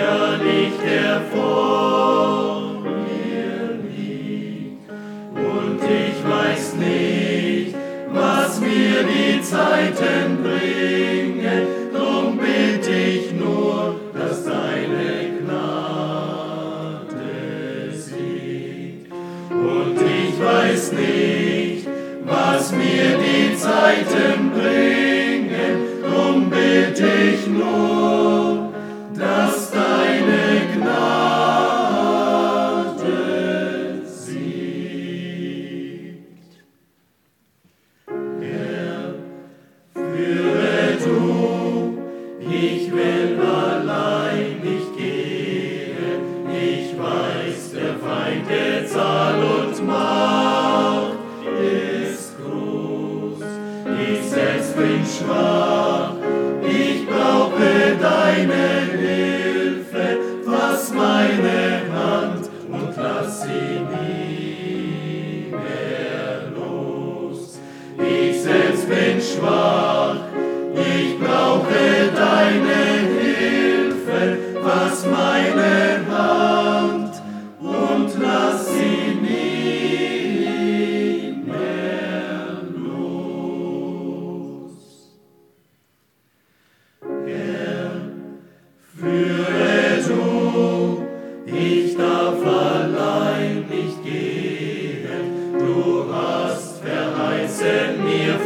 neuer Licht, der vor mir liegt. Und ich weiß nicht, was mir die Zeiten bringen, drum bitt ich nur, dass deine Gnade siegt. Und ich weiß nicht, was mir die Zeiten bringen, drum bitt ich nur, dass deine Gnade siegt. Herr, führe du, ich will allein nicht gehen. Ich weiß, der Feind der Zahl und Macht ist groß. Ich selbst bin schwach, ich brauche deine Hilfe. Fass meine Hand und lass sie nie mehr los. Ich selbst bin schwach, ich brauche deine Hilfe. Fass meine Hand und lass sie nie mehr los. Herr, führe du, ich darf allein nicht gehen. Du hast verheißen, mir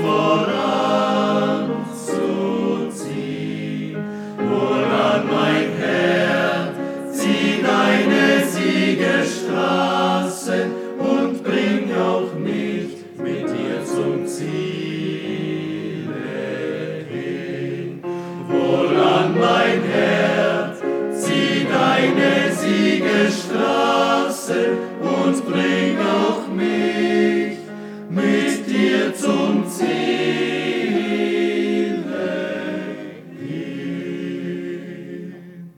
voranzuziehen. Woran, mein Herr, zieh deine Siegesstraßen und bring auch mich mit dir zum Ziele hin. Woran, mein Herr, zieh deine Siegesstraßen und bring auch mich mit dir zum Ziele hin.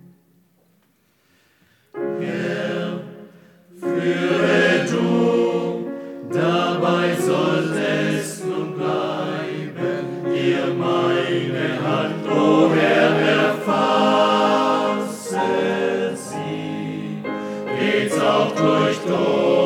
Herr, führe du, dabei soll es nun bleiben. Hier meine Hand, o Herr, erfasse sie. Geht's auch durch